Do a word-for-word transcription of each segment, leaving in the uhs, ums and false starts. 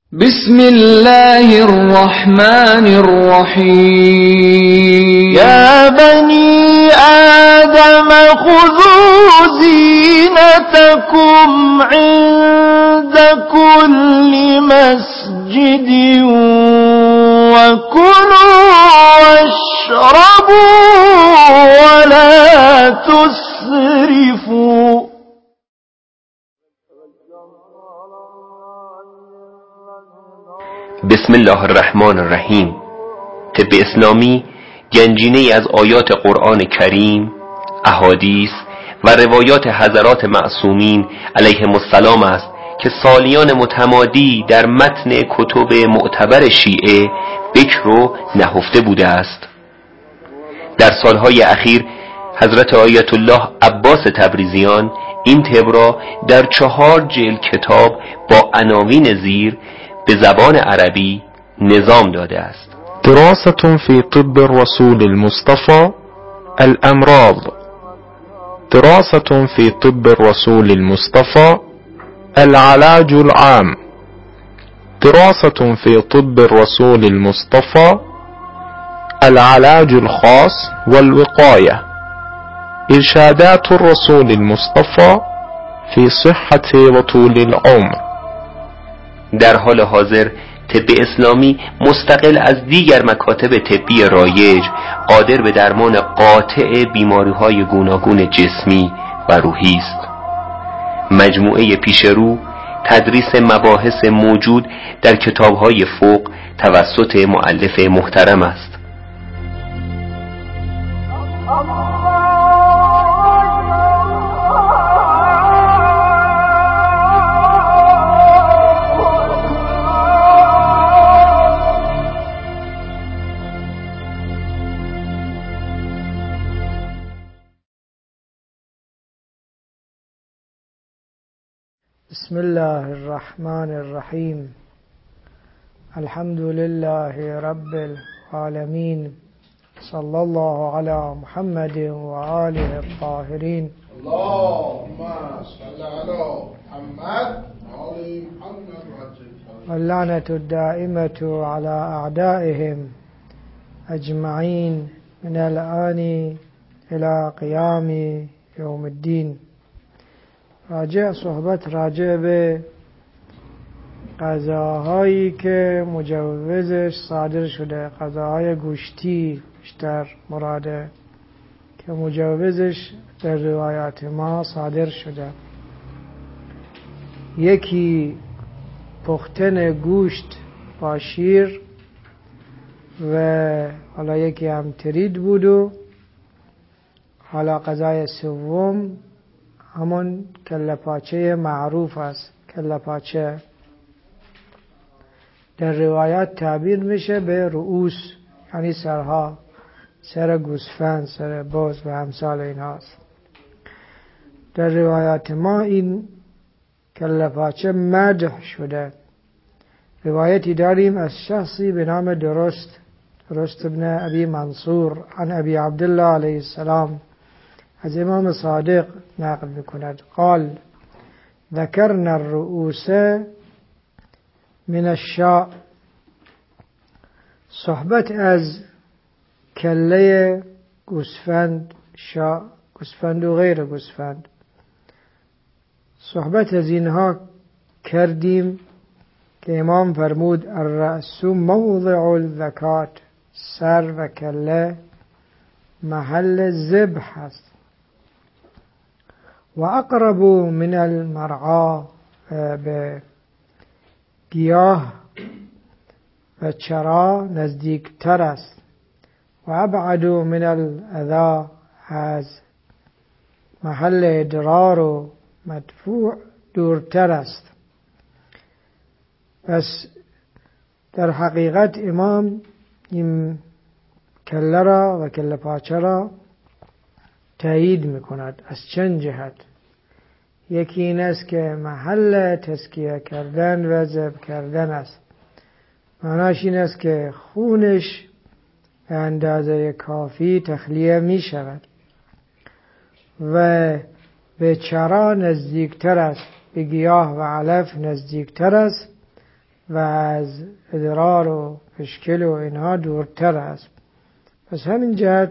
بسم الله الرحمن الرحيم يا بني آدم خذوا زينتكم عند كل مسجد وكلوا واشربوا ولا تسرفوا. بسم الله الرحمن الرحیم. طب اسلامی گنجینه‌ای از آیات قرآن کریم، احادیث و روایات حضرات معصومین علیهم السلام است که سالیان متمادی در متن کتب معتبر شیعه بکر و نهفته بوده است. در سالهای اخیر حضرت آیت الله عباس تبریزیان این طب را در چهار جلد کتاب با عناوین زیر به زبان عربی نظام داده است. دراسة في طب الرسول المصطفى الأمراض. دراسة في طب الرسول المصطفى العلاج العام. دراسة في طب الرسول المصطفى العلاج الخاص والوقاية. إرشادات الرسول المصطفى في صحة وطول العمر. در حال حاضر طب اسلامی مستقل از دیگر مکاتب طبی رایج قادر به درمان قاطع بیماری‌های گوناگون جسمی و روحی است. مجموعه پیشرو تدریس مباحث موجود در کتاب‌های فوق توسط مؤلف محترم است. بسم الله الرحمن الرحيم. الحمد لله رب العالمين. صلى الله على محمد وآله الطاهرين. اللهم صل على محمد وآل محمد. واللعنة الدائمة على أعدائهم أجمعين من الآن إلى قيام يوم الدين. راجع صحبت راجع به غذاهایی که مجوزش صادر شده، غذاهای گوشتی بیشتر مراده که مجوزش در روایات ما صادر شده. یکی پختن گوشت با شیر و حالا یکی هم ترید بود و حالا غذای سوم همون کله پاچه معروف است. کله پاچه در روایات تعبیر میشه به رؤوس، یعنی سرها، سر گوسفند، سر بز و امثال این هاست. در روایات ما این کله پاچه مدح شده. روایتی داریم از شخصی به نام درست درست ابن ابی منصور عن ابی عبدالله علیه السلام از امام صادق نقل میکند قال ذکرنا الرؤوس من الشاء. صحبت از کله گوسفند، شاء گوسفند و غیر گوسفند، صحبت از اینها کردیم که امام فرمود الرأس موضع الزکات. سر و کله محل ذبح است. و اقرب من المرعا، به گیاه و چرا نزدیکتر است. و ابعد من الاذی، از محل ادرار و مدفوع دورتر است. پس در حقیقت امام این کله را و کله پاچه را تایید میکند. از چند جهت؟ یکی این است که محل تزکیه کردن و ذبح کردن است. معناش این است که خونش به اندازه کافی تخلیه می شود و به چرا نزدیکتر است، به گیاه و علف نزدیکتر است و از ادرار و پشکل و اینها دورتر است. پس همین جهت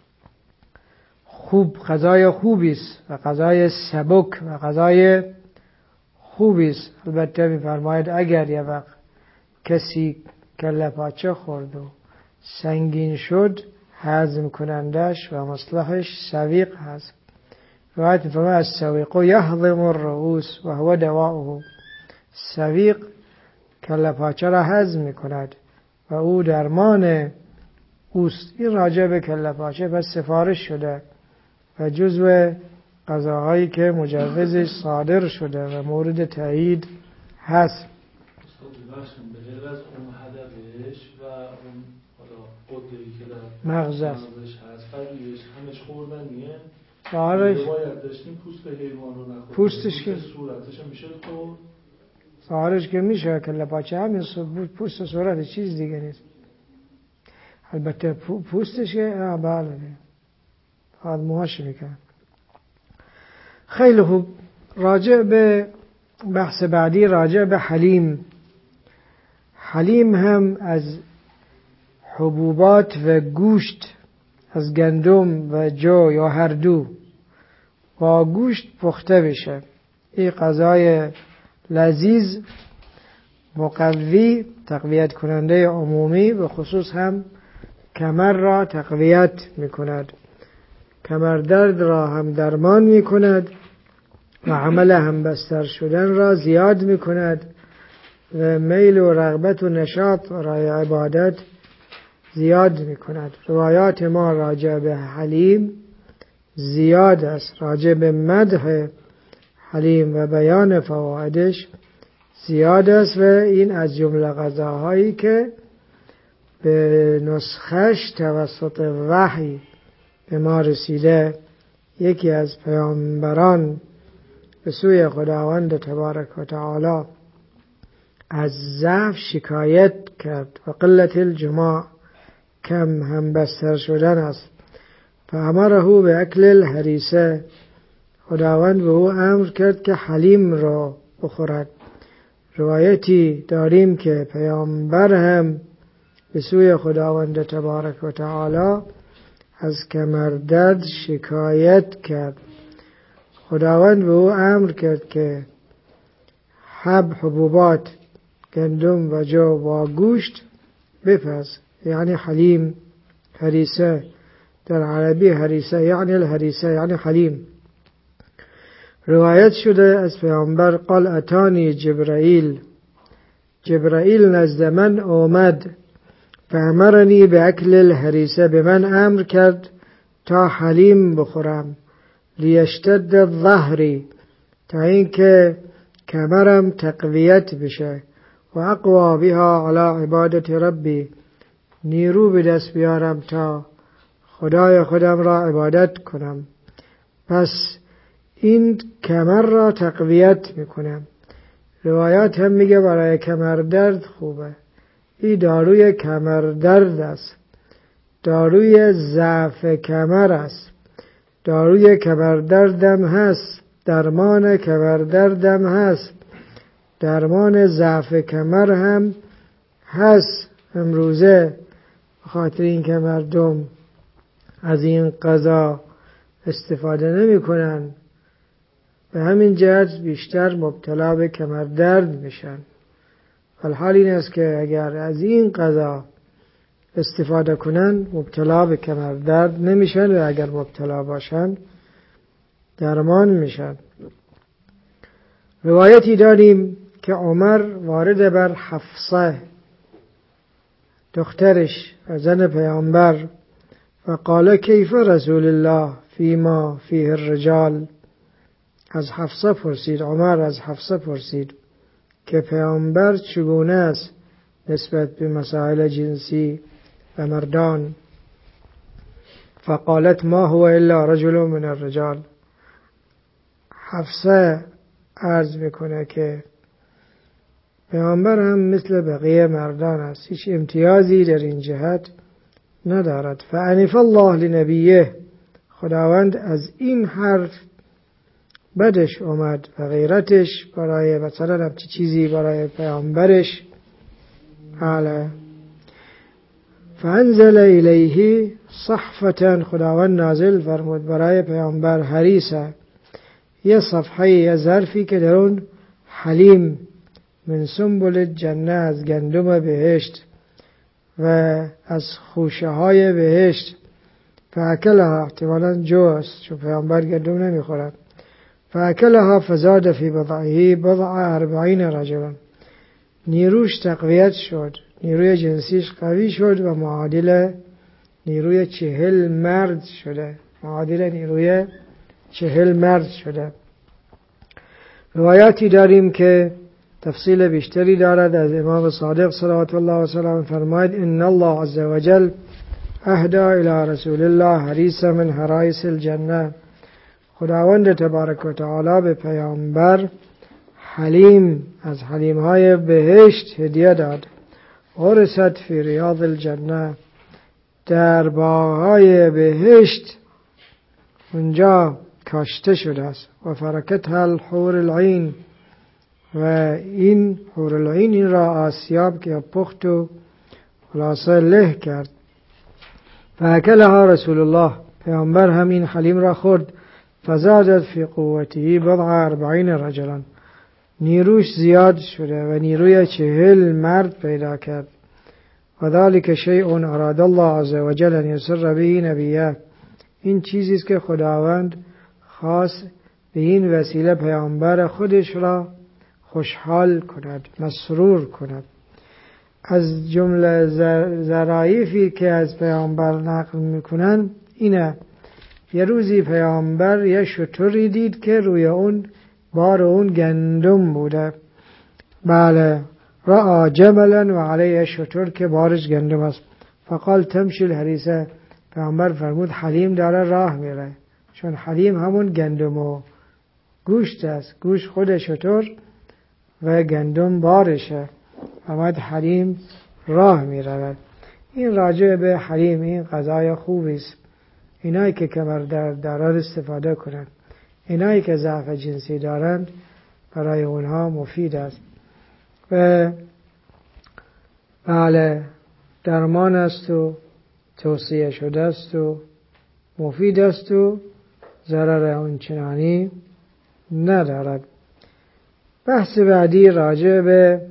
خوب غذای خوبی است و غذای سبک و غذای خوبی است. البته می‌فرماید اگر یه وقت کسی کله پاچه خورد و سنگین شد هضم کنندش و مصلحش سویق هست. روایت می‌فرماید السویق یهضم الرؤوس و هو دواؤه. سویق کله پاچه را هضم می‌کند و او درمان اوست. این راجع به کله پاچه پس سفارش شده و جزو غذاهایی که مجوزش صادر شده و مورد تایید هست. به غیر از اون هدفش و اون قدری که در مغزش هست فرقیش همش خوردنیه. ظاهرش باید داشتیم پوست حیوان رو نخورد. پوستش که صورتش میشه خورد. ظاهرش که میشه کله پاچه همین پوست و صورت چیز دیگه نیست. البته پوستش که بله بعد موهاش میکنه. خیلی خوب. راجع به بحث بعدی راجع به حلیم. حلیم هم از حبوبات و گوشت از گندم و جو یا هر دو با گوشت پخته بشه. این غذای لذیذ مقوی تقویت کننده عمومی به خصوص هم کمر را تقویت میکند، کمر درد را هم درمان میکند و عمل هم بستر شدن را زیاد میکند و میل و رغبت و نشاط برای عبادت زیاد میکند. روایات ما راجع به حلیم زیاد است. راجع به مدح حلیم و بیان فوایدش زیاد است و این از جمله غذاهایی که به نسخش توسط وحی به ما رسیده. یکی از پیامبران به سوی خداوند تبارک و تعالی از ضعف شکایت کرد و قلت الجماع، کم هم بستر شدن است. فامره به اکل الهریسه، خداوند به او امر کرد که حلیم را بخورد. روایتی داریم که پیامبر هم به سوی خداوند تبارک و تعالی از کمردرد شکایت کرد. خداوند به او امر کرد که حب حبوبات گندم و جو و گوشت بپز، یعنی حلیم. هریسه در عربی هریسه یعنی الهریسه یعنی حلیم. روایت شده از پیامبر قال اتانی جبرائیل، جبرائیل نزد من آمد فامرنی به اکل الهریسه، به من امر کرد تا حلیم بخورم. لیشتد ظهری، تا اینکه کمرم تقویت بشه. و اقوا بها علی عبادت ربی، نیرو به دست بیارم تا خدای خودم را عبادت کنم. پس این کمر را تقویت میکنم. روایات هم میگه برای کمر درد خوبه. این داروی کمر درد است، داروی ضعف کمر است، داروی کمر دردم هست، درمان کمر دردم هست، درمان ضعف کمر هم هست. امروزه خاطر این که مردم از این غذا استفاده نمی کنن، به همین جهت بیشتر مبتلا به کمر درد میشن. الحال این است که اگر از این غذا استفاده کنن مبتلا به کمر درد نمیشن و اگر مبتلا باشن درمان میشن. روایتی داریم که عمر وارد بر حفصه دخترش و زن پیامبر و قال کیف رسول الله فیما فیه الرجال، از حفصه پرسید. عمر از حفصه پرسید که پیامبر چگونه است نسبت به مسائل جنسی و مردان. فقالت ما هو الا رجل من الرجال. حفصه عرض میکنه که پیامبر هم مثل بقیه مردان است، هیچ امتیازی در این جهت ندارد. فعنف الله لنبیه، خداوند از این حرف بدش اومد و غیرتش برای مثلا همچی چیزی برای پیامبرش على فانزل الیه صحفة، خداوند نازل فرمود برای پیامبر حریصه، یه صفحه، یه ظرفی که در اون حلیم من سنبل جنه، از گندم بهشت و از خوشه های بهشت، فاکلها، احتمالا جو است چون پیامبر گندم نمیخورد، فاکلها فزاد فی بضعه بضع اربعین رجلا، نیروش تقویت شد، نیروی جنسیش قوی شد و معادل نیروی چهل مرد شده، معادل نیروی چهل مرد شده. روایاتی داریم که تفصیل بیشتری دارد. از امام صادق صلوات الله و سلام فرماید ان الله عز وجل اهدى الى رسول الله حریص من حرائص الجنه، خداوند تبارک و تعالی به پیامبر حلیم از حلیم‌های بهشت هدیه داد. ورثت فی ریاض الجنه، در باغ‌های بهشت اونجا کاشته شده است. و فرکتها الحور العین، و این حور العین این را آسیاب که پخت و خلاصه له کرد. فاکلها رسول الله، پیامبر هم این حلیم را خورد. فزادت فی قوته بضع اربعین رجلا، نیروش زیاد شده و نیروی چهل مرد پیدا کرد. و ذلك شیء اراد الله عز وجل ان یسر به نبیه، این چیزی است که خداوند خاص به این وسیله پیامبر خودش را خوشحال کند، مسرور کند. از جمله ظرایفی که از پیامبر نقل میکنن اینه، یه روزی پیامبر یه شتری دید که روی اون بار اون گندم بوده. بله، رأى جملا و علیه شتر که بارش گندم است. فقال تمشی الحریسه، پیامبر فرمود حلیم داره راه میره، چون حلیم همون گندم و گوشت است، گوشت خود شتر و گندم بارشه، فرمود حلیم راه میرود. این راجع به حلیم، این غذای خوبی است. اینایی که کمر درد دارند استفاده کنند، اینایی که ضعف جنسی دارند برای اونها مفید است و بله درمان است و توصیه شده است و مفید است و ضرر آنچنانی ندارد. بحث بعدی راجع به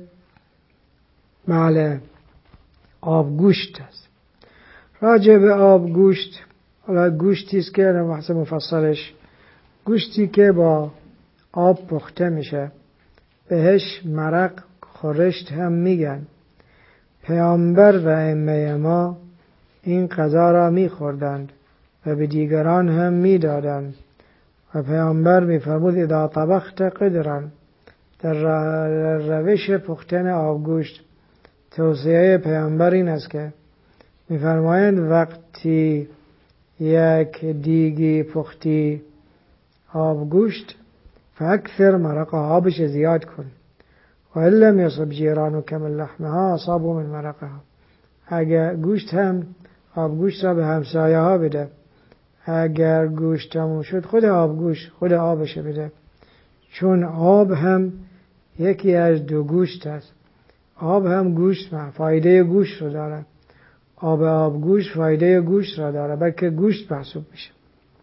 بله آبگوشت است. راجع به آبگوشت، حالا گوشتی است که بحث مفصلش، گوشتی که با آب پخته میشه، بهش مرق خورشت هم میگن. پیامبر و ائمه ما این غذا را میخوردند و به دیگران هم میدادند. و پیامبر میفرمود اذا طبخت قدرا، در روش پختن آبگوشت توصیه پیامبر این است که میفرمایند وقتی یک دیگی پختی آبگوشت فاکثر مرقه، آبش زیاد کن. و لم یصب جیرانک من لحمها اصابوا من مرقها، اگر گوشت هم آبگوشت را به همسایه ها بده، اگر گوشت تموم شد خود آبگوشت خود آبش بده، چون آب هم یکی از دو گوشت است. آب هم گوشت ما فایده گوشت رو داره، آب آبگوشت فایده گوشت را داره، بلکه گوشت محسوب میشه.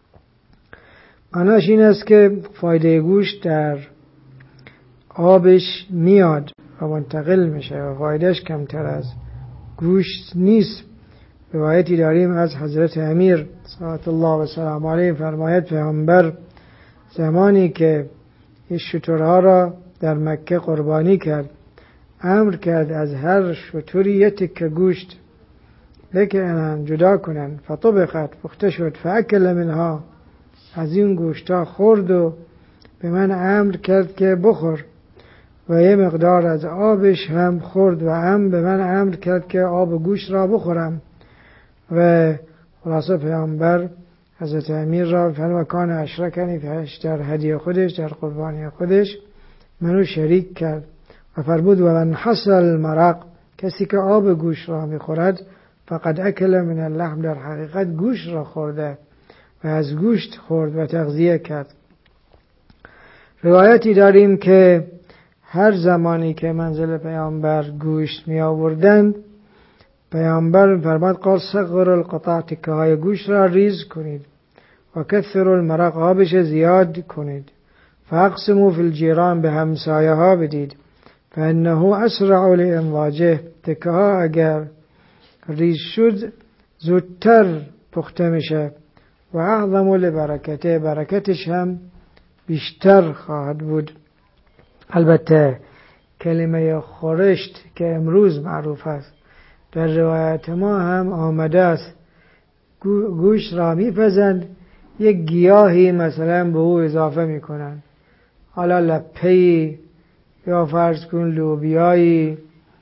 معناش این است که فایده گوشت در آبش میاد و منتقل میشه و فایدهش کمتر از گوشت نیست. روایتی داریم از حضرت امیر صلوات الله و سلام علیه فرماید پیامبر زمانی که این شترها را در مکه قربانی کرد، امر کرد از هر شتری یک تکه گوشت بکنن جدا کنن. فطبخت، پخته شد. فاکل منها، از این گوشتا خورد و به من امر کرد که بخور و یه مقدار از آبش هم خورد و هم به من امر کرد که آب گوشت را بخورم. و خلاصه پیامبر حضرت امیر را فرمود کان اشرکنی فیش، در هدیه خودش در قربانی خودش منو شریک کرد و فرمود و من حصل المرق، کسی که آب گوشت را میخورد فقد اکل من اللحم، در حقیقت گوشت را خورده و از گوشت خورد و تغذیه کرد. روایتی داریم که هر زمانی که منزل پیامبر گوشت می آوردند، پیامبر فرمود قال صغر القطع، تکه های گوشت را ریز کنید و کثر المرق، آبش زیاد کنید. فاقسموا فی الجیران، به همسایه ها بدید. فانه اسرع لانضاجه، تکه ها اگر ریز شد زودتر پخته میشه. و اعظم لبرکته، برکتش هم بیشتر خواهد بود. البته کلمه خورشت که امروز معروف است، در روایت ما هم آمده است گوشت را میپزند، یک گیاهی مثلا به او اضافه میکنن، حالا لپه‌ای یا فرض کن لوبیایی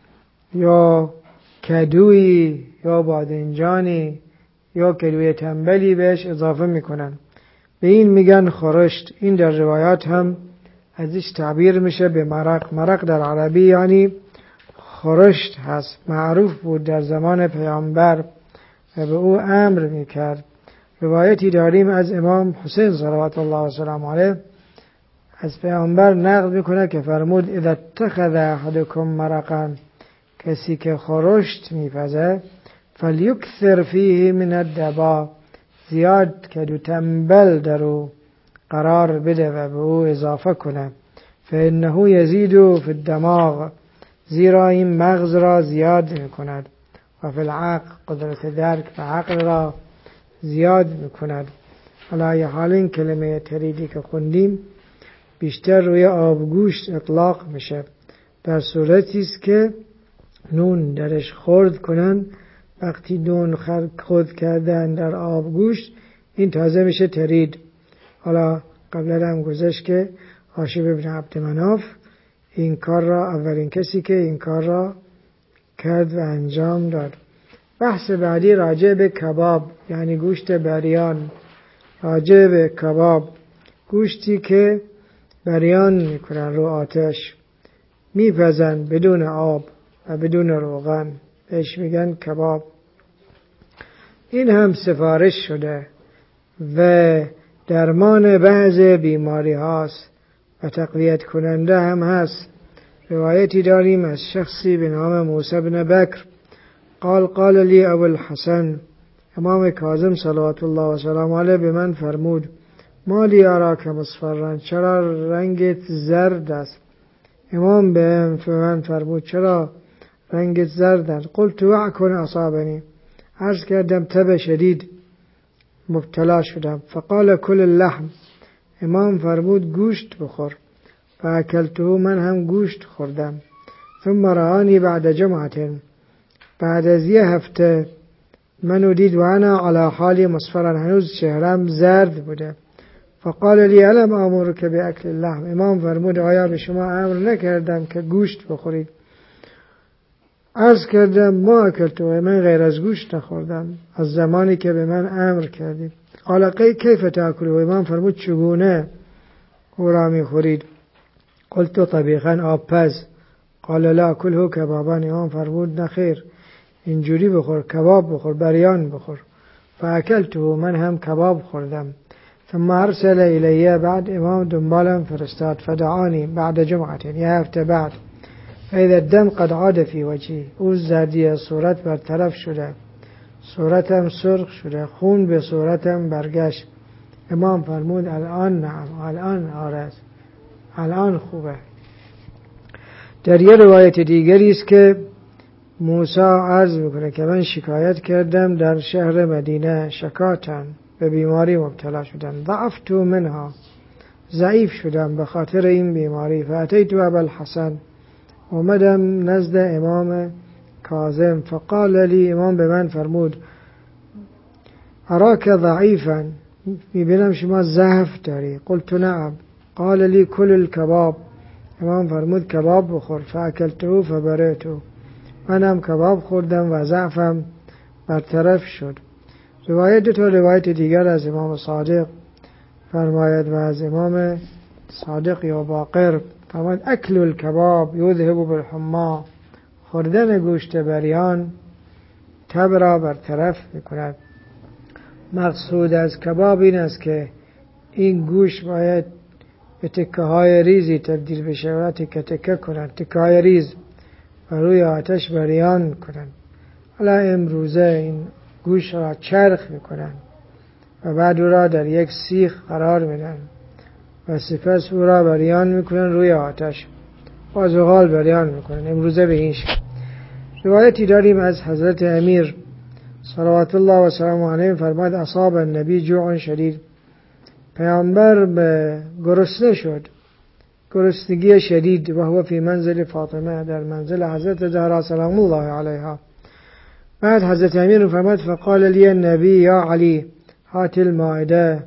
یا کدویی یا بادنجانی یا کدوی تنبلی بهش اضافه میکنن، به این میگن خورشت. این در روایات هم ازش تعبیر میشه به مرق. مرق در عربی یعنی خورشت هست، معروف بود در زمان پیامبر و به او امر میکرد. روایتی داریم از امام حسین صلوات الله و سلام علیه از پیامبر نقل میکنه که فرمود اذا اتخذ احدکم مرقا، کسی که خورشت میپزه، فلیکثر فیه من الدبا، زیاد کدو تنبل در او قرار بده و به او اضافه کنه. فانه یزید فی الدماغ، زیرا این مغز را زیاد میکند. و فی العقل، قدرت درک و عقل را زیاد میکند. علی حال این کلمه تریدی که خوندیم بیشتر روی آبگوشت اطلاق میشه، در صورتی است که نون درش خرد کنن. وقتی نون خرد کردن در آبگوشت، این تازه میشه ترید. حالا قبلا هم گذشت که هاشم ابن عبد مناف این کار را، اولین کسی که این کار را کرد و انجام داد. بحث بعدی راجع به کباب، یعنی گوشت بریان. راجع به کباب، گوشتی که بریان میکنن رو آتش، میپزن بدون آب و بدون روغن، بهش میگن کباب. این هم سفارش شده و درمان بعض بیماری هاست و تقویت کننده هم هست. روایتی داریم از شخصی به نام موسی بن بکر قال قال لی ابو الحسن، امام کاظم صلوات الله و سلام علیه به من فرمود مالی اراک مصفرا، چرا رنگت زرد است؟ امام به من فرمود چرا رنگت زرد است؟ قلت وعکن اصابنی، عرض کردم تب شدید مبتلا شدم. فقال کل اللحم، امام فرمود گوشت بخور. فاکلته، من هم گوشت خوردم. ثم رآنی بعد جمعه، بعد از یه هفته منو دید و انا علی حالی مصفرا، هنوز چهرم زرد بوده. فقال لی الم آمرک باکل اللحم، امام فرمود آیا به شما امر نکردم که گوشت بخورید؟ عرض کردم ما اکلته، من غیر از گوشت نخوردم از زمانی که به من امر کردید. قال کیف تاکل، و امام فرمود چگونه او را میخورید؟ قلت طبیخا، آبپز. قال لا کله کبابان، امام فرمود نخیر، اینجوری بخور، کباب بخور، بریان بخور. فاکلته، من هم کباب خوردم. ثم ارسل الیه، بعد امام دنبالم فرستاد. فدعانی بعد جمعه، یه هفته بعد. فاذا الدم قد عاد فی وجهی، او زردی صورت برطرف شده، صورتم سرخ شده، خون به صورتم برگشت. امام فرمود الان نعم، الان آره، الان خوبه. در یه روایت دیگری است که موسی عرض میکنه که من شکایت کردم در شهر مدینه، شکاتن، به بیماری مبتلا شدم. ضعفت منها، ضعیف شدم به خاطر این بیماری. فاتیت ابا الحسن، اومدم نزد امام کاظم. فقال لی، امام به من فرمود اراک ضعیفا، میبینم شما ضعف داری. قلت نعم. قال لی کل الکباب، امام فرمود کباب بخور. فاکلته فبرئت، منم کباب خوردم و ضعفم برطرف شد. روایت دو تا روایت دیگر از امام صادق فرماید و از امام صادق یا باقر فرماید اکل الکباب یذهب بالحما، خوردن گوشت بریان تب را برطرف میکند. مقصود از کباب این است که این گوشت باید به تکه های ریزی تبدیل بشه و تکه تکه کنن، تکه های ریز و روی آتش بریان کنن. حالا امروزه این گوشت را چرخ میکنن و بعد او را در یک سیخ قرار میدن و سپس او را بریان میکنن روی آتش، با زغال بریان میکنن. امروزه به این شکل. روایتی داریم از حضرت امیر صلوات الله و سلامه علیه فرمود اصاب النبی جوع شدید، پیامبر به گرسنه شد، گرسنگی شدید، و هو فی منزل فاطمه، در منزل حضرت زهرا سلام الله علیها. بعد حضرت امیر فرمود فقال لی النبی یا علی هات المائده،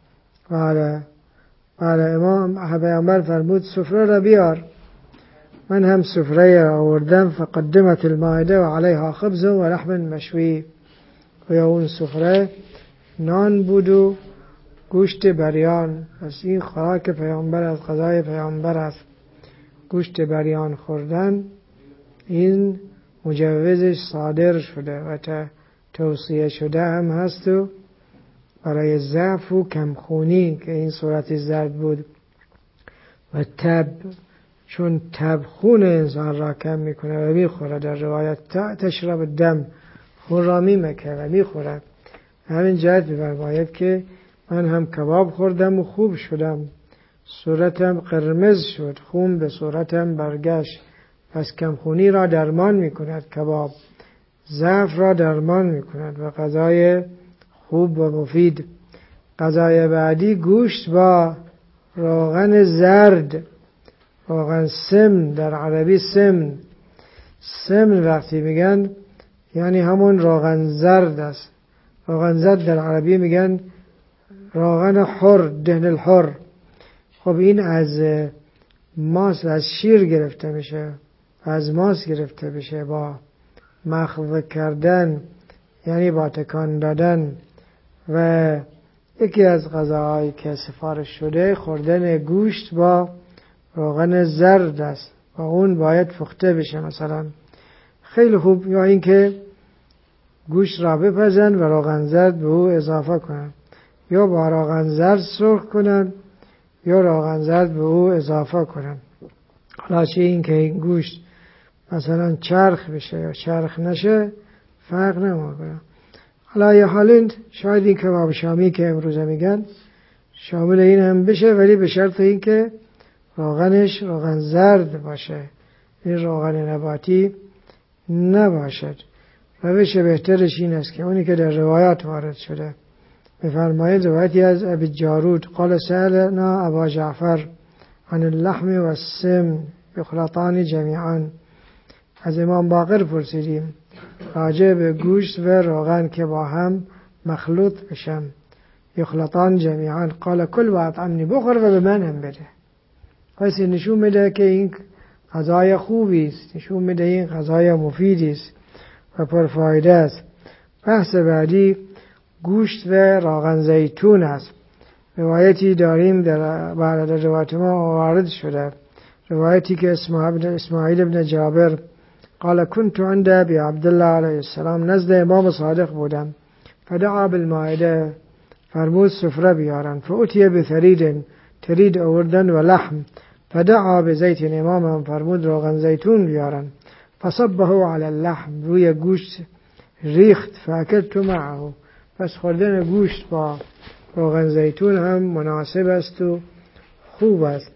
و بله امام پیامبر فرمود سفره را بیار. من هم سفره را آوردم. فقدمت المائده و علیها خبز و لحم مشوی، و یا اون سفره نان بود و گوشت بریان. پس این خوراک پیامبر از غذای پیامبر است، گوشت بریان خوردن. این مجوزش صادر شده و توصیه شده هم هست و برای ضعف و کمخونی که این صورت زرد بود و تب، چون تب خون انسان را کم میکنه و میخوره. در روایت تشرب دم، خون را میمکه و میخوره. همین جهت می‌فرماید که من هم کباب خوردم و خوب شدم، صورتم قرمز شد، خون به صورتم برگشت. پس کمخونی را درمان میکند کباب، ضعف را درمان میکند و غذای خوب و مفید. غذای بعدی گوشت با روغن زرد، روغن سمن، در عربی سمن. سمن وقتی میگن یعنی همون روغن زرد است. روغن زرد در عربی میگن روغن حر، دهن الحر. خب این از ماست، از شیر گرفته میشه، از ماست گرفته میشه. با مخو کردن یعنی با تکان دادن و یکی از غذاهایی که سفارش شده خوردن گوشت با روغن زرد است و اون باید پخته بشه مثلا. خیلی خوب. یا اینکه گوشت را بپزن و روغن زرد به او اضافه کنن، یا با روغن زرد سرخ کنن یا روغن زرد به او اضافه کنن. حالا چه این که این گوشت مثلا چرخ بشه یا چرخ نشه فرق نمیکنه. حالا یه حالند شاید این کباب شامی که امروزه میگن شامل این هم بشه، ولی به شرط این که روغنش روغن زرد باشه، این روغن نباتی نباشد. روش بهترش این است که اونی که در روایات وارد شده. بفرمایید روایتی از ابی جارود قال سألنا ابا جعفر عن اللحم و السمن یخلطان جمیعا. از امام باقر پرسیدیم راجع به گوشت و روغن که با هم مخلوط بشن، یخلطان جمیعا. قال کل و اطعمنی، بخور و به من هم بده. پس نشون میده که این غذای خوبی است، نشون میده این غذای مفیدی است و پرفایده است. بحث بعدی گوشت و روغن زیتون است. روایتی داریم در بعد روایت ما وارد شده، روایتی که اسماعیل ابن جابر قال كنت عند ابي عبد الله علیه السلام، نزد امام صادق بودم. فدعا بالمائده، فرمود سفره بیارن. فأتي بثرید، ترید آوردن و لحم. فدعا بزیت، امام هم فرمود روغن زیتون بیارن. فصبه علی اللحم، روی گوشت ریخت. فاکلت معه، پس خوردن گوشت با روغن زیتون هم مناسب است و خوب است.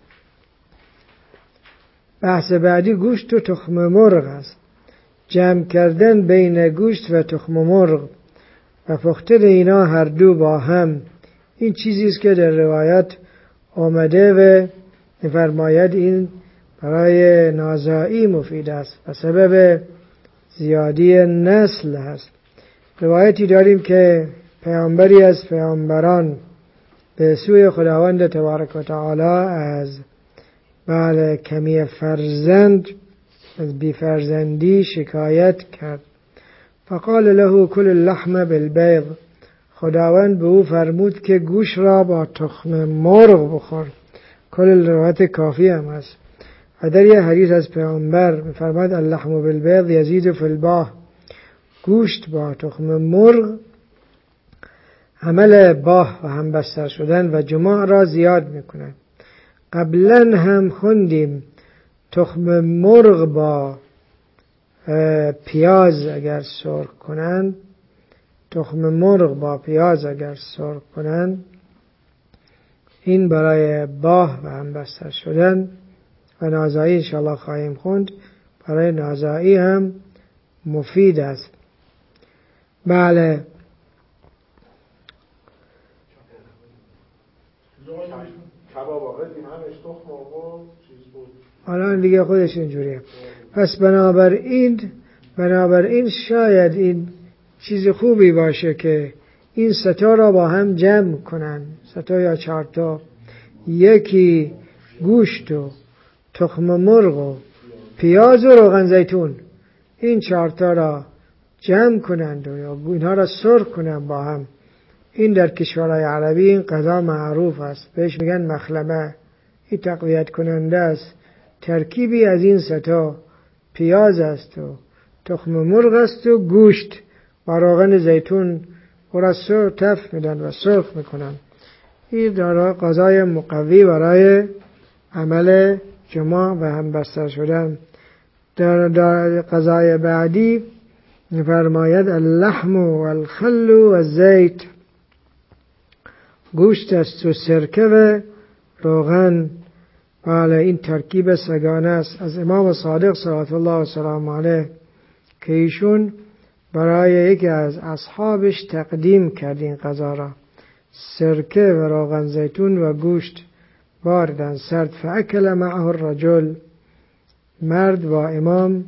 بحث بعدی گوشت و تخم مرغ است. جمع کردن بین گوشت و تخم مرغ و پختن اینا هر دو با هم، این چیزی است که در روایات آمده و فرماید این برای نازایی مفید است و سبب زیادی نسل است. روایتی داریم که پیامبری از پیامبران به سوی خداوند تبارک و تعالی از بعد کمی فرزند، از بیفرزندی شکایت کرد. فقال له کل اللحم بالبیض، خداوند به او فرمود که گوش را با تخم مرغ بخور. کل روایت کافی هم است. و در یه حدیث از پیامبر می‌فرماید اللحم بالبیض یزید فی الباه، گوشت با تخم مرغ عمل باه و همبستر شدن و جماع را زیاد میکنه. قبلا هم خوندیم تخم مرغ با پیاز اگر سرخ کنن، تخم مرغ با پیاز اگر سرخ کنن، این برای باه و همبستر شدن و نازایی انشاءالله خواهیم خوند، برای نازایی هم مفید است. بله الان دیگه خودش اینجوریه. پس بنابراین بنابراین شاید این چیز خوبی باشه که این ستا را با هم جمع کنن، ستا یا چهارتا، یکی گوشت و تخم مرغ و پیاز و روغن زیتون، این چهارتا را جمع کنند و یا اینها را سرخ کنند با هم. این در کشورهای عربی این غذا معروف است، بهش میگن مخلبه. این تقویت کننده است. ترکیبی از این ستا، پیاز است و تخم مرغ است و گوشت و روغن زیتون، او را سرخ تف میدن و سرخ میکنن. این دارای غذای مقوی برای عمل جماع و همبستر شدن. در, در غذای بعدی فرماید اللحم و الخل و الزیت، گوشت است و سرکه و روغن. بله این ترکیب سگانه است از امام صادق صلوات الله و سلام علیه که ایشون برای یکی از اصحابش تقدیم کرد این غذا را. سرکه و روغن زیتون و گوشت باردن سرد. فاکل معه الرجل، مرد با امام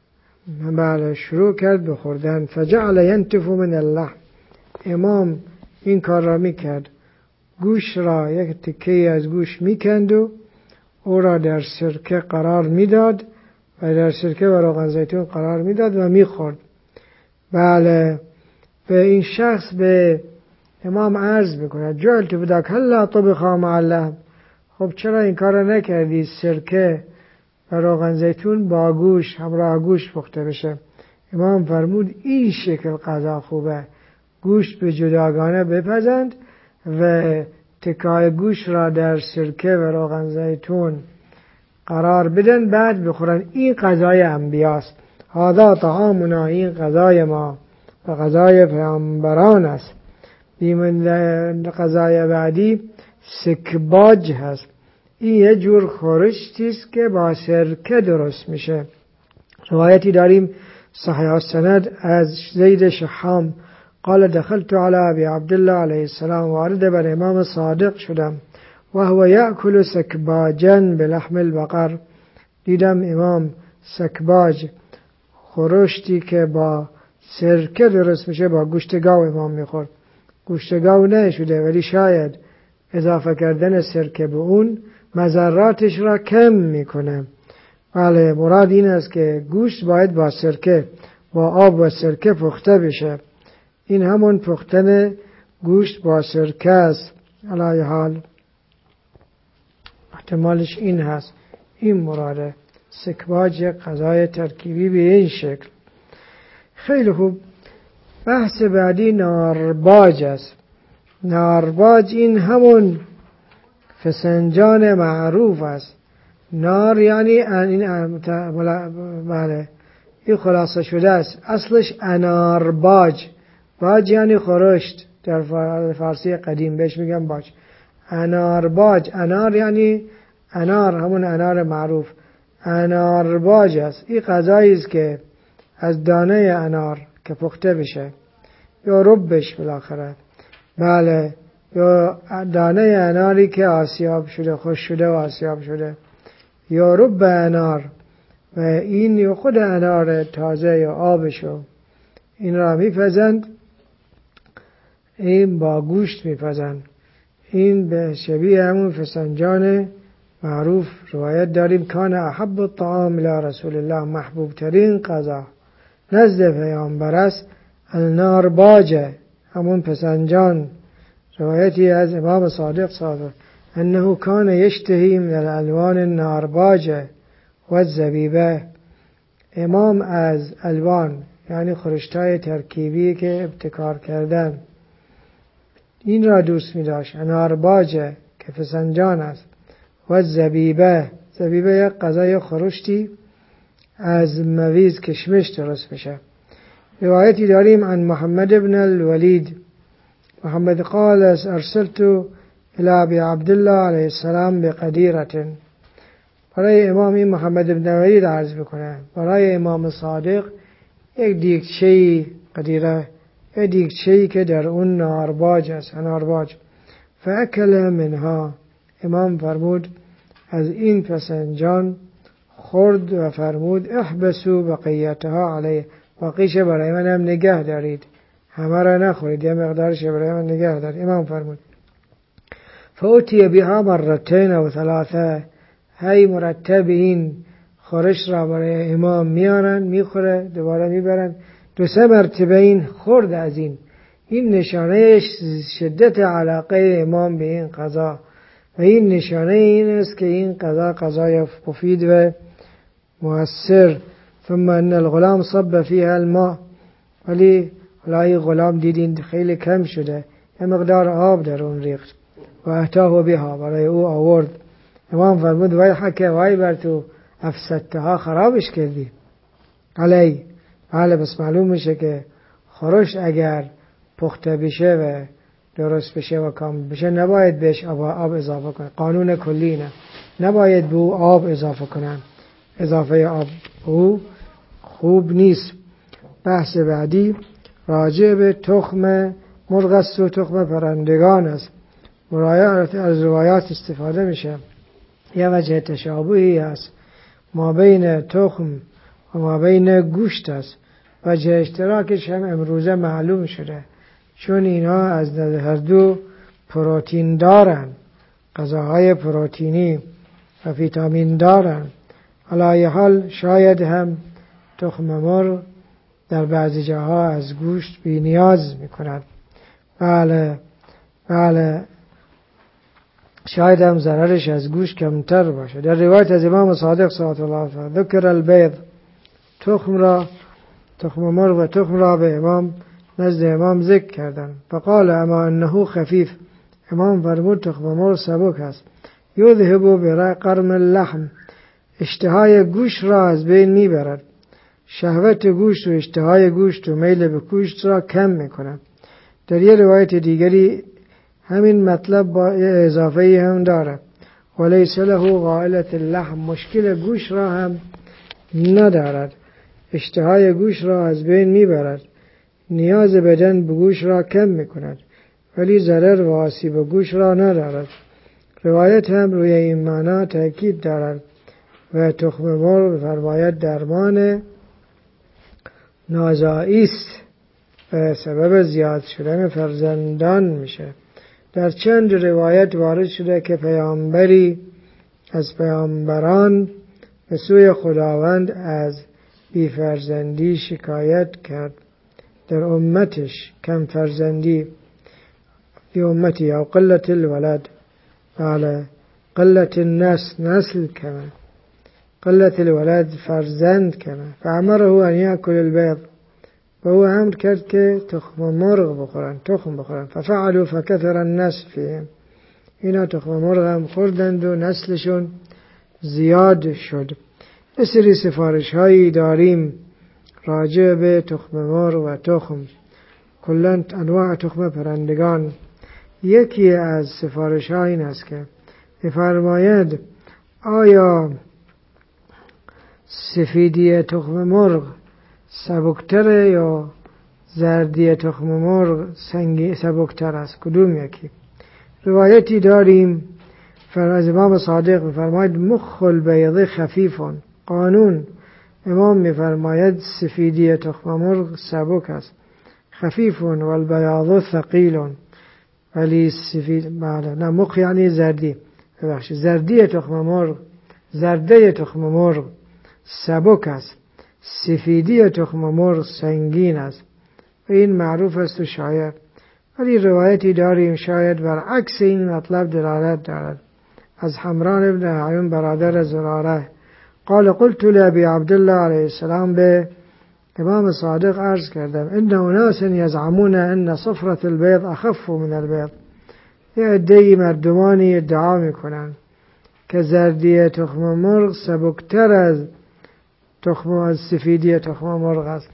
بله شروع کرد بخوردن. فجعل ینتف من اللحم، امام این کار را میکرد، گوش را یک تکه از گوش میکند و او را در سرکه قرار میداد و در سرکه و روغن زیتون قرار میداد و میخورد. بله به این شخص به امام عرض میکند جعلت بدک هلا طبخ مع اللحم، خب چرا این کار نکردی سرکه و روغن زیتون با گوش همراه گوش پخته بشه؟ امام فرمود این شکل غذا خوبه، گوشت به جداگانه بپزند و تکای گوش را در سرکه و روغن زیتون قرار بدن بعد بخورن. این غذای انبیاست. هذا طعامنا، این غذای ما و غذای پیامبران است. بیمن غذای بعدی سکباج هست. این یه جور خورشتی است که با سرکه درست میشه. روایتی داریم صحیح السند از زید شحام قال دخلت على ابي عبدالله علیه السلام، وارد بر امام صادق شدم و هو یأکل سکباجا بلحم البقر، دیدم امام سکباج خورشتی که با سرکه درست میشه با گوشت گاو امام میخورد. گوشت گاو نشده ولی شاید اضافه کردن سرکه به اون مضراتش را کم میکنه. بله مراد این است که گوشت باید با سرکه با آب و سرکه پخته بشه. این همون پختن گوشت با سرکه است. علی حال احتمالش این هست، این مراده. سکباج غذای ترکیبی به این شکل. خیلی خوب. بحث بعدی نارباج است. نارباج این همون فسنجان معروف است. نار یعنی این بله این خلاصه شده است. اصلش انارباج، باج یعنی خورشت، در فارسی قدیم بهش میگم باج. انارباج، انار یعنی انار، همون انار معروف. انارباج است. این غذایی است که از دانه انار که پخته بشه یا ربش بالاخره، بله، یا دانه اناری که آسیاب شده، خوش شده و آسیاب شده، یا رب انار و این یا خود انار تازه یا آبشو، این را میپزند، این با گوشت میپزند. این به شبیه همون فسنجان معروف روایت داریم کان احب الطعام الى رسول الله، محبوب ترین غذا نزد پیامبر است النارباج، همون فسنجان. روایتی از امام صادق صادق انه کان یشتهی من الالوان النارباج و الزبیبه، امام از الوان یعنی خورشتای ترکیبی که ابتکار کردن این را دوست می داشت. نارباج که فسنجان است و زبیبه. زبیبه یک غذای خورشتی از مویز کشمش درست میشه. روایتی داریم عن محمد بن الولید محمد قال ارسلت الى ابي عبدالله علیه السلام بقدیرة. برای امام محمد بن الولید عرض بکنه برای امام صادق یک دیگچه‌ای، قدیره یک دیگچه‌ای که در اون نارباج است، نارباج. فاکل منها، امام فرمود از این فسنجان خورد و فرمود احبسوا بقیتها علیه، باقیش برای من هم نگه دارید، همه را نخورید، یه مقدارش برای من نگه دارید. امام فرمود فأتی بها مرتين و ثلاثه، هی مرتب این خورش را برای امام میارن، میخوره، دوباره میبرن، دو سه مرتبه این خورد از این. این نشانه شدت علاقه امام به این غذا و این نشانه این است که این غذا غذای مفید و مؤثر. ثم ان الغلام صب فيها الماء، ولی حالا غلام دیدین خیلی کم شده، یه مقدار آب در اون ریخت. و اتاه بها، برای او آورد. امام فرمود وای حکه، وای بر تو، افسدتها، خرابش کردی. علی، بله، بس معلوم میشه که خورش اگر پخته بشه و درست بشه و کامل بشه نباید بهش آب, آب اضافه کنن. قانون کلی نه، نباید به او آب اضافه کنن. اضافه آب او خوب نیست. بحث بعدی راجع به تخم مرغ است و تخم پرندگان است. مرایات از روایات استفاده میشه. یه وجه تشابهی است ما بین تخم و ما بین گوشت است. وجه اشتراکش هم امروزه معلوم شده، چون اینا از هر دو پروتئین دارن، غذاهای پروتئینی و ویتامین دارن. علی حال شاید هم تخم مرغ در بعضی جاها از گوشت بی نیاز میکند. بله بله، شاید هم ضررش از گوشت کمتر باشه. در روایت از امام صادق صلی الله علیه و آله ذکر البیض، تخم را، تخم مرغ و تخم را به امام نزد امام ذکر کردن. فقال اما انه خفیف، امام فرمود تخم مرغ سبک است. یذهب بقرم اللحم، اشتهای گوشت را از بین میبرد. شهوت گوشت و اشتهای گوشت و میل به گوشت را کم میکنه. در یه روایت دیگری همین مطلب با اضافه هم داره. ولیس له غائلة اللحم، مشکل گوشت را هم ندارد. اشتهای گوشت را از بین میبرد. نیاز بدن به گوشت را کم میکند، ولی ضرر و آسیب به گوشت را ندارد. روایت هم روی این معنا تأکید دارد. و تخم مرغ فرماید درمان نازایی است و سبب زیاد شدن فرزندان میشه. در چند روایت وارد شده که پیامبری از پیامبران به سوی خداوند از بیفرزندی شکایت کرد. در امتش کم فرزندی، فی امتی او قلت الولد، بله، قلت النسل، نسل کمه، قلت الولد، فرزند کمه. فامره ان یاکل البیض، و او امر کرد که تخم مرغ بخورن، تخم بخورن. ففعلوا فکثر النسل فیهم، اینا تخم مرغ هم خوردند و نسلشون زیاد شد. یه سری سفارش هایی داریم راجع به تخم مرغ و تخم، کلاً انواع تخم پرندگان. یکی از سفارش ها این است که بفرماید آیا سفیدی تخم مرغ سبکتره یا زردی تخم مرغ سنگی سبکتر است؟ کدوم یکی؟ روایتی داریم از امام صادق میفرماید مخ البیض خفیفون، قانون امام میفرماید سفیدی تخم مرغ سبک است، خفیفون و البیاض ثقیلون، ولی سفید، بله، نه، مخ یعنی زردی، ببخشید، زردی تخم مرغ، زرده تخم مرغ سبک است، سفیدی تخم مرغ سنگین است. و این معروف است و شایع. ولی روایتی داریم شاید برعکس این مطلب دلالت دارد. از حمران ابن اعین برادر زراره قال قلت لابی عبدالله علیه السلام، به امام صادق عرض کردم ان اناس یزعمون ان صفرة البیض اخف من البیض، یه عده‌ای مردمانی ادعا میکنن که زردی تخم مرغ سبکتر از تخم از سفیدی تخم مرغ است.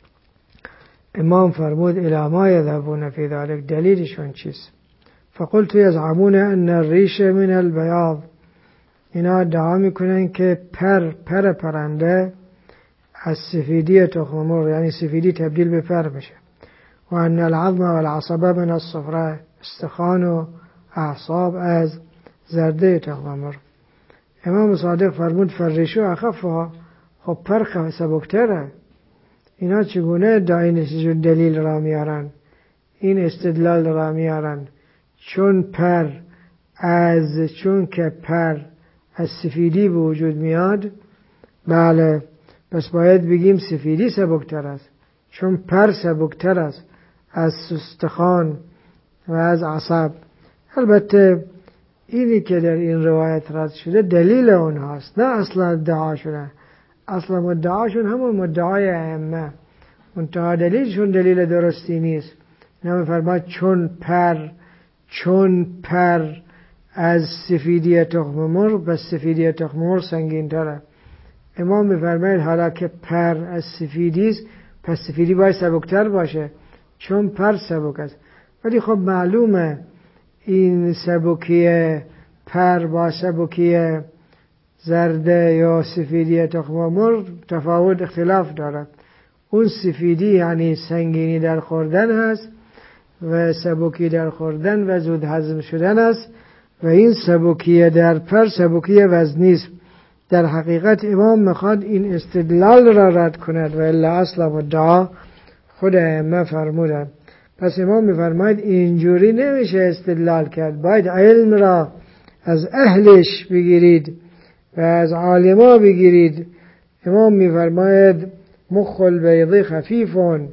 امام فرمود الی ما یذهبون فی ذلک، دلیلشون چیست؟ فقلت یزعمون ان الریش من البیاض، اینا ادعا میکنن که پر پر پرنده از سفیدی تخم مرغ، یعنی سفیدی تبدیل به پر بشه. و ان العظم والعصبه من الصفراء، استخوان و اعصاب از زرده تخم مرغ. امام صادق فرمود فالریش اخفها، خب پر سبکتره. اینا چگونه ادعای نتیجه دلیل را میارن، این استدلال را میارن؟ چون پر از چون که پر از سفیدی به وجود میاد، بله پس باید بگیم سفیدی سبکتر است، چون پر سبکتر است از استخوان و از عصب. البته اینی که در این روایت رد شده دلیل اونهاست، نه اصلا ادعاشونه. اصلا مدعاشون همون مدعای ائمه، منتها دلیلشون دلیل درستی نیست. اینا می‌فرماید چون پر چون پر از سفیدی تخم مرغ، بس سفیدی تخم مرغ سنگین تره. امام می‌فرماید حالا که پر از سفیدی است، پس سفیدی باید سبکتر باشه، چون پر سبک است. ولی خب معلومه این سبکی پر با سبکی زرده یا سفیدی تخم مرغ تفاوت اختلاف دارد. اون سفیدی یعنی سنگینی در خوردن هست و سبکی در خوردن و زود هضم شدن است، و این سبکی در پر سبکی وزنی است. در حقیقت امام میخواد این استدلال را رد کند و الا اصلا مدعا خود ائمه فرمودند. پس امام میفرماید اینجوری نمیشه استدلال کرد، باید علم را از اهلش بگیرید و از عالما بگیرید. امام میفرماید مخ البیض خفیفون،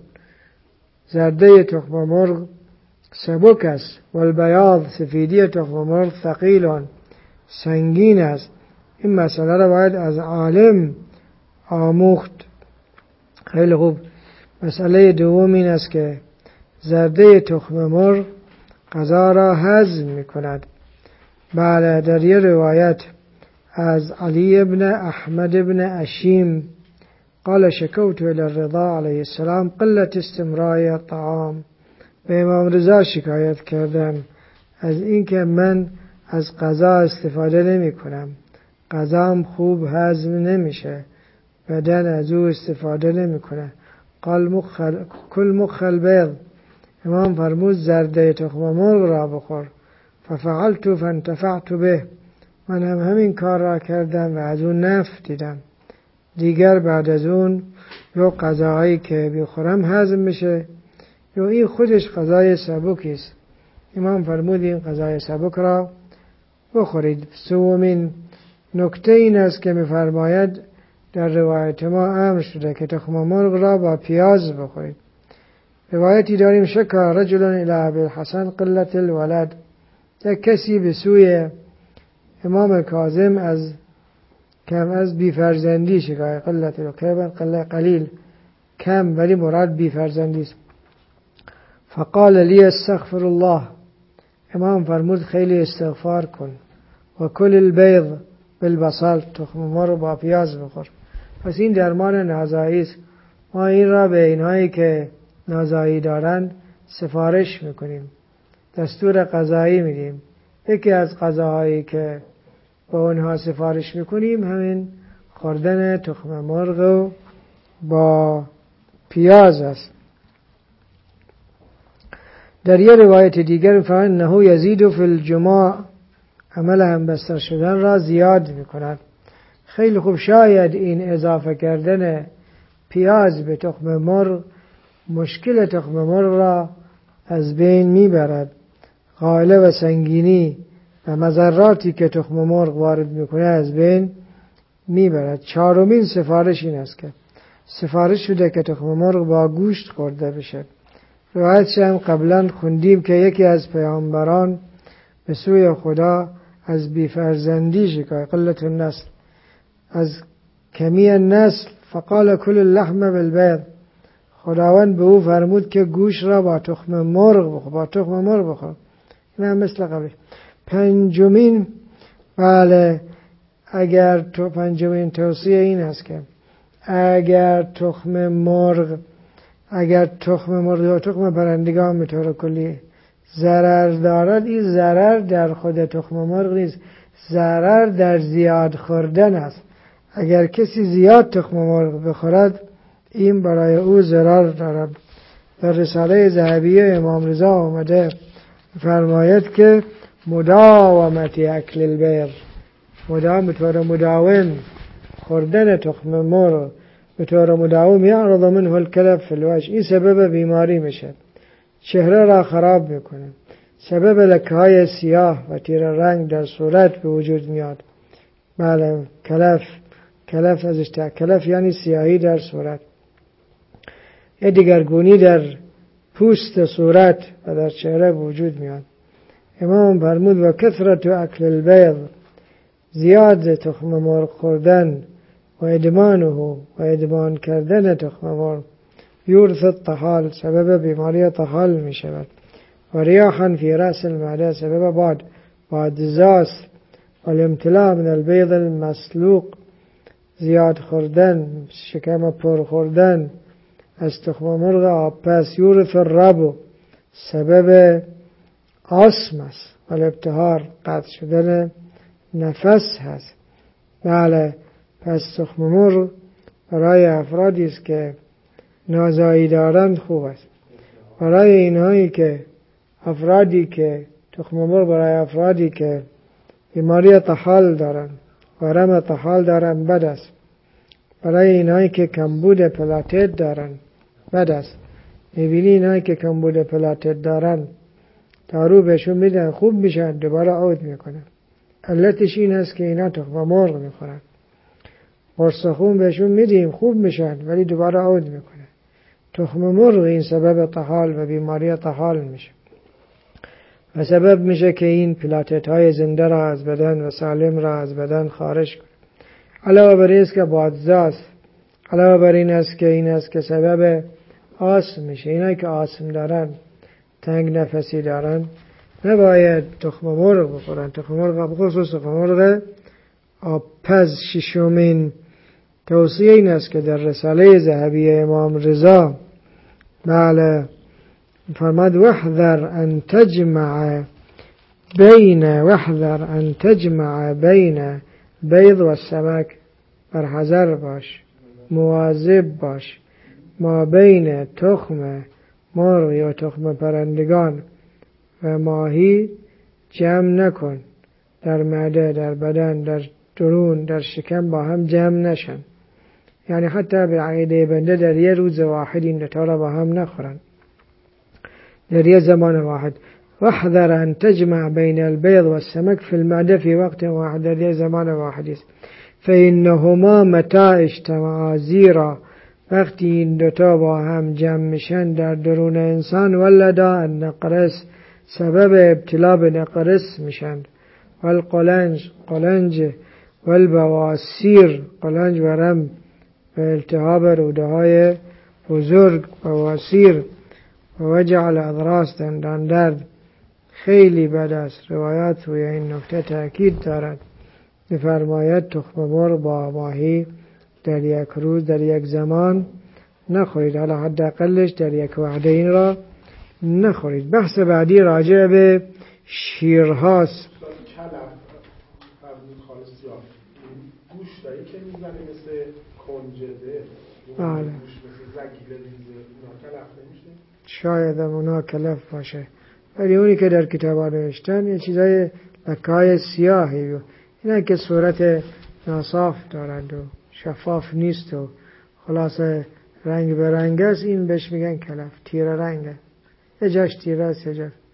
زرده تخم مرغ سبک است، و البیاض سفیدی تخم مرغ ثقیلون سنگین است. این مسئله را باید از عالم آموخت. خیلی خوب. مسئله دوم این است که زرده تخم مرغ غذا را هضم می کند. بله، در یه روایت از علی ابن احمد ابن اشیم قال شکوت الى الرضا علیه السلام قلت استمرار طعام، به امام رضا شکایت کردم از اینکه من از غذا استفاده نمی کنم، غذام خوب هضم نمیشه، بدن از او استفاده نمی کنه. قال مخل... کل مخ البیض، امام فرمود زرده تخم مرغ را بخور. ففعلت فانتفعت به، من هم همین کار را کردم و از اون نفع دیدم. دیگر بعد از اون یا غذاهایی که بخورم هضم میشه یا این خودش غذای سبکی است. امام فرمود این غذای سبک را بخورید. سومین نکته این است که می‌فرماید در روایت ما امر شده که تخم مرغ را با پیاز بخورید. روایتی داریم شکا رجل الی ابی الحسن قلت الولد، یک کسی به سوی امام کاظم از کم از بی فرزندی شکایت، قلت الولد قلیل کم ولی مراد بی فرزندی است. فقال لی استغفر الله، امام فرمود خیلی استغفار کن. و کل البیض بالبصل، تخم مرغ با پیاز بخور. پس این درمان نازایی است. ما این را به اینهایی که نازایی دارن سفارش میکنیم، دستور غذایی میدیم. یکی از غذاهایی که با اونها سفارش میکنیم همین خوردن تخم مرغ با پیاز است. در یه روایت دیگر فرمان نهو یزید فی الجماع، عمل همبستر شدن را زیاد میکند. خیلی خوب، شاید این اضافه کردن پیاز به تخم مرغ مشکل تخم مرغ را از بین میبرد. غاله و سنگینی و مضراتی که تخم مرغ وارد میکنه از بین میبرد. چهارمین سفارش این است که سفارش شده که تخم مرغ با گوشت خورده بشه. روایتش هم قبلا خوندیم که یکی از پیامبران به سوی خدا از بیفرزندی شکایت، قلت النسل، از کمی نسل. فقال کل اللحم بالبیض، خداوند به او فرمود که گوشت را با تخم مرغ بخور، با تخم مرغ بخور. این هم مثل قبل. پنجمین بله اگر تو پنجمین توصیه این است که اگر تخم مرغ اگر تخم مرغ یا تخم پرندگان به طور کلی ضرر دارد، این ضرر در خود تخم مرغ نیست، ضرر در زیاد خوردن است. اگر کسی زیاد تخم مرغ بخورد این برای او ضرر دارد. در رساله ذهبیه امام رضا آمده فرماید که مداومت اکل البیض، مدام به طور مداوم خوردن تخم مرغ به طور مداوم یعرض منه الکلف فی الوجه، این سبب بیماری میشه، چهره را خراب میکنه، سبب لکه‌های سیاه و تیره رنگ در صورت به وجود میاد. بله، کلف کلف ازش تا کلف یعنی سیاهی در صورت، یه دیگرگونی در پوست صورت و در چهره به وجود میاد. امام فرمود و کثرت اکل البیض، زیاد تخم مرغ خوردن و ادمانه و ادمان کردن تخم مرغ یورث الطحال، سبب بیماری طحال می شود. و ریاحا فی رأس المعده، سبب باد بادزاس. و الامتلاء من البیض المسلوق، زیاد خوردن، شکم پر خوردن از تخم مرغ آب پس یورث الربو، سبب آسم است. و الابتهار، قطع شدن نفس هست. بله، پس تخم مرغ برای افرادی است که نازایی دارند خوب است. برای اینهایی که افرادی که تخم مرغ برای افرادی که بیماری طحال دارند، ورم طحال دارند بد است. برای اینهایی که کمبود پلاتید دارند بد است. میبینی اینهایی که کمبود پلاتید دارند دارو بهشون میدن خوب میشن، دوباره عود میکنن. علتش این است که اینا تخم مرغ میخورن. قرص خون بهشون میدیم خوب میشن ولی دوباره عود میکنه. تخم مرغ این سبب طحال و بیماری طحال میشه و سبب میشه که این پلاتیت های زنده را از بدن و سالم را از بدن خارج کنه. علاوه بر این است که بادزاست، علاوه بر این است که این است که سبب آسم میشه. اینایی که آسم دارن، تنگ نفسی دارن، نباید تخم مرغ بخورن. تخم مرغ بخصوص تخم مرغ آبپز. ششمین توصیه این است که در رساله ذهبیه امام رضا بله فرماد وحذر ان تجمع بین وحذر ان تجمع بین بیض و سمک، بر حذر باش، مواظب باش، ما بین تخم مرغ یا تخم پرندگان و ماهی جمع نکن، در معده، در بدن، در درون، در شکم با هم جمع نشن. یعنی حتی به عقیده بنده در یه روز واحد این دوتا را با هم نخورن، در یه زمان واحد. وحذر ان تجمع بین البیض و السمک فی المعده فی وقت واحد، در یه زمان واحدی است. فإنهما متى اجتمعا، زیرا وقتی این دوتا با هم جمع میشن در درون انسان، ولدا النقرس، سبب ابتلا به نقرس میشن. والقلنج، قلنج، والبواسیر، قلنج ورم و التهاب روده های بزرگ، بواسیر و وجع الاضراس، دندان درد. خیلی بد است. روایات روی این نکته تأکید دارد. می‌فرماید تخم مرغ با ماهی در یک روز، در یک زمان نخورید، حالا حداقلش در یک وعده این را نخورید. بحث بعدی راجع به شیرهاست. گوش داری که میزنه مثل کنجده، بله، گوش مثل زگیله ریزه، اونا کلف نمیشه؟ شاید اونا کلف باشه، ولی اونی که در کتابا نوشتن یه چیزای لکه‌های سیاهی، اینا که صورت ناصاف دارند و شفاف نیست و خلاصه رنگ به رنگ است، این بهش میگن کلف، تیره رنگه، یه جاش تیره است یه جاش.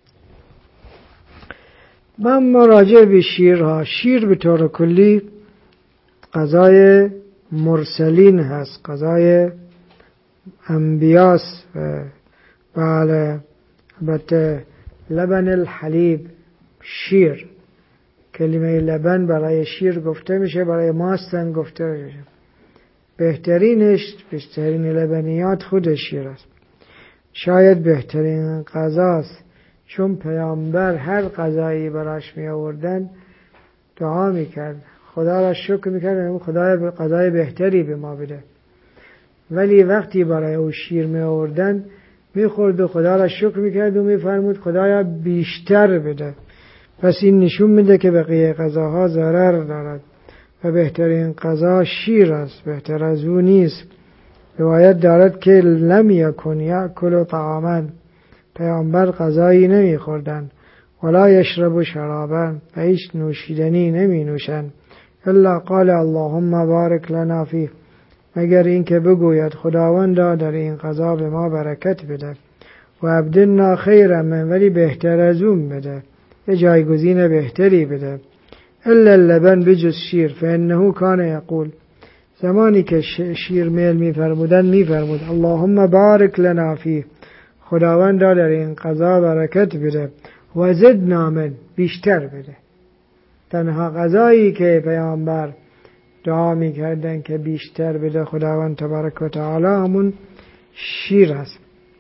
من راجع به شیرها، شیر به طور کلی غذای مرسلین هست، غذای انبیاس. بله، البته لبن الحلیب، شیر، کلمه لبن برای شیر گفته میشه، برای ماست هم گفته میشه. بهترینش، بهترین لبنیات خود شیر است. شاید بهترین غذاست، چون پیامبر هر غذایی براش می آوردن دعا می کرد خدا را شکر میکرد خدای قضای بهتری به ما بده. ولی وقتی برای او شیر می آوردن میخورد و خدا را شکر میکرد و میفرمود خدایا بیشتر بده. پس این نشون میده که بقیه غذاها ضرر دارد و بهترین غذا شیر است، بهتر از او نیست. روایت دارد که لم یکن یأکل طعاما، پیامبر غذایی نمیخوردن، ولا یشرب شرابا، و هیچ نوشیدنی نمی نوشن، الا قال اللهم بارک لنا فیه، مگر این که بگوید خداوندا در این غذا به ما برکت بده، و ابدلنا خیرا من، ولی بهتر از اون بده، یه جایگزین بهتری بده، الا اللبن بجز شیر فانه کان یقول، زمانی که شیر میل میفرمودن میفرمود اللهم بارک لنا فیه، خداوندا در این غذا برکت بده، و زدنا من، بیشتر بده. تنها غذایی که پیامبر دعا میکردن که بیشتر بده خداوند تبارک و تعالی همون شیر است.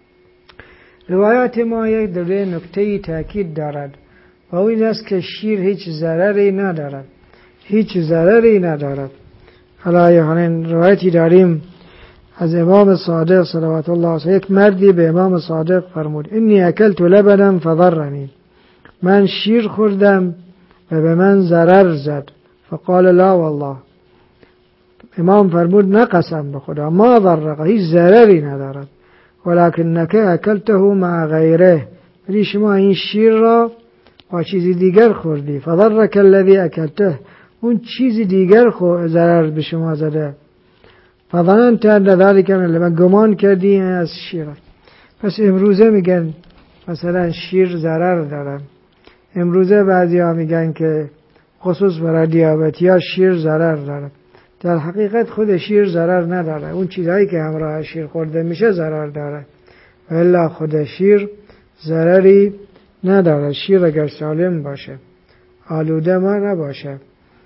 روایات ما یک دوره نکته‌ای تاکید دارد و این است که شیر هیچ ضرری ندارد، هیچ ضرری ندارد. حالا یعنی روایتی داریم از امام صادق صلوات الله علیه، یک مردی به امام صادق فرمود انی اکلت لبنا فضرنی، من شیر خوردم و به من ضرر زد. فقال لا والله، امام فرمود نه قسم به خدا، ما ضرق، هیچ ضرری ندارد، ولکنک اکلته مع غیره، ولی شما این شیر را با چیزی دیگر خوردی، فضرک الذی اکلته، اون چیزی دیگر ضرر به شما زده، فظننت ان ذلک من اللبن، گمان کردی از شیر. پس امروزه میگن مثلا شیر ضرر داره، امروزه بعضی ها میگن که خصوص برای دیابتی ها شیر ضرر داره. در حقیقت خود شیر ضرر نداره، اون چیزهایی که همراه شیر خورده میشه ضرر داره، و الا خود شیر ضرری نداره. شیر اگر سالم باشه، آلوده ما نباشه،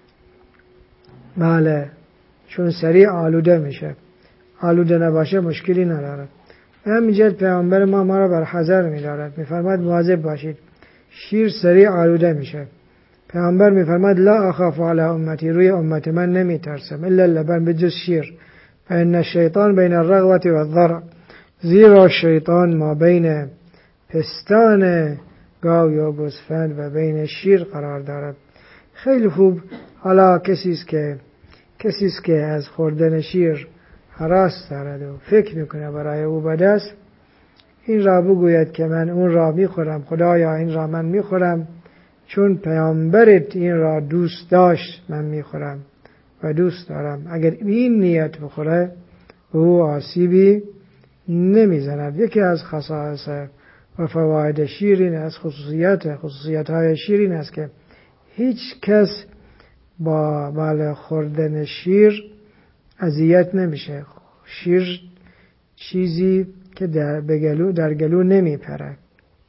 بله، چون سریع آلوده میشه، آلوده نباشه مشکلی نداره. همینجا پیامبر ما ما را بر حذر می‌دارد، می‌فرماید مواظب باشید، شیر سریع آلوده میشه. پیامبر می‌فرماید لا اخاف علی امتی، روی امت من نمی‌ترسم، الا اللبن، بجز شیر، فان الشیطان بین الرغبة والضرع، زیرا شیطان ما بین پستان گاو یا گوسفند و بین شیر قرار دارد. خیلی خوب. حالا کسی است که کسی است که از خوردن شیر هراس دارد و فکر میکنه برای او بد است، این را بگوید که من اون را میخورم، خدایا این را من میخورم چون پیامبرت این را دوست داشت، من میخورم و دوست دارم. اگر این نیت بخوره او آسیبی نمیزند. یکی از خصائص و فواید شیر این از خصوصیت خصوصیت های شیر این است که هیچ کس با مال خوردن شیر اذیت نمیشه. شیر چیزی که در گلو در گلو نمیپره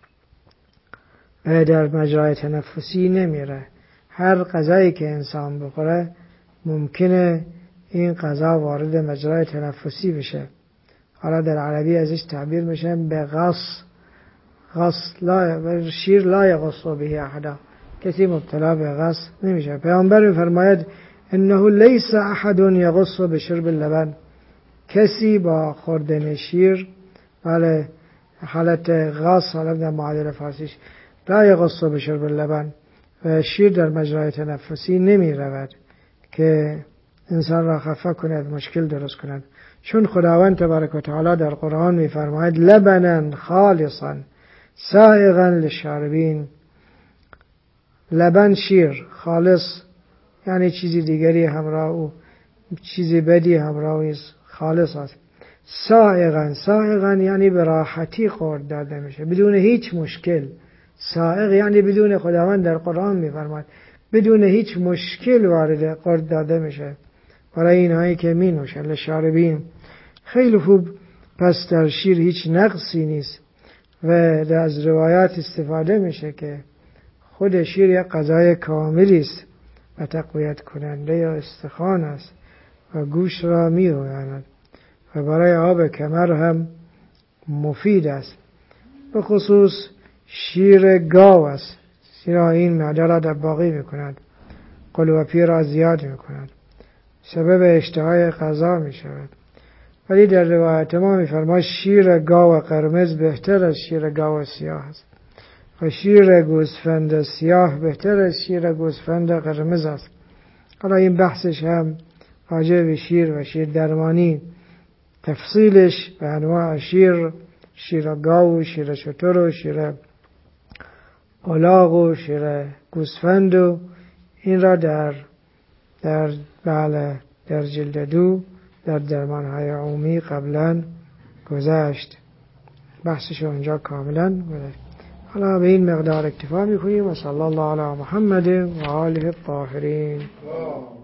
و در مجرای تنفسی نمیره. هر غذایی که انسان بخوره ممکنه این غذا وارد مجرای تنفسی بشه. حالا در عربی ازش تعبیر میشه به غص. غص لا، شیر لا یغص به احدا، کسی مبتلا به غص نمیشه. پیامبر میفرماید انه لیس احد یغص بشرب اللبن، کسی با خوردن شیر، بله حالت غص، حالت در معادل فارسیش لا یغص بشرب اللبن، و شیر در مجرای تنفسی نمی رود که انسان را خفه کند، مشکل درست کند. چون خداوند تبارک و تعالی در قرآن میفرماید لبنا خالصا سائغا للشاربین، لبن شیر خالص یعنی چیزی دیگری همراه او، چیزی بدی همراه خالص است. سائغا، سائغا یعنی به راحتی خورد داده میشه بدون هیچ مشکل. سائغ یعنی بدون، خداوند در قرآن میفرماید بدون هیچ مشکل وارد خورد داده میشه برای اینهایی که می نوشن للشاربین. خیلی خوب. پس در شیر هیچ نقصی نیست و از روایات استفاده میشه که خود شیر یک غذای کاملی است و تقویت کننده یا استخوان است و گوشت را میرویاند و برای آب کمر هم مفید است. به خصوص شیر گاو است، زیرا این معده را دباغی میکند. قلوپی را زیاد می کند، سبب اشتهای غذا می شود. ولی در روایت ما می فرماید شیر گاو قرمز بهتر از شیر گاو سیاه است و شیر گوسفند سیاه بهتر از شیر گوسفند قرمز است. حالا این بحثش هم راجع به شیر و شیر درمانی، تفصیلش به انواع شیر، شیر گاو و شیر شتر و شیر الاغ و شیر گوسفند و این را در در بله در جلد دو در درمانهای عمومی قبلا گذشت، بحثش اونجا کاملا گذشت. حالا به این مقدار اکتفا میکنیم و صلی الله علی محمد و آله الطاهرین.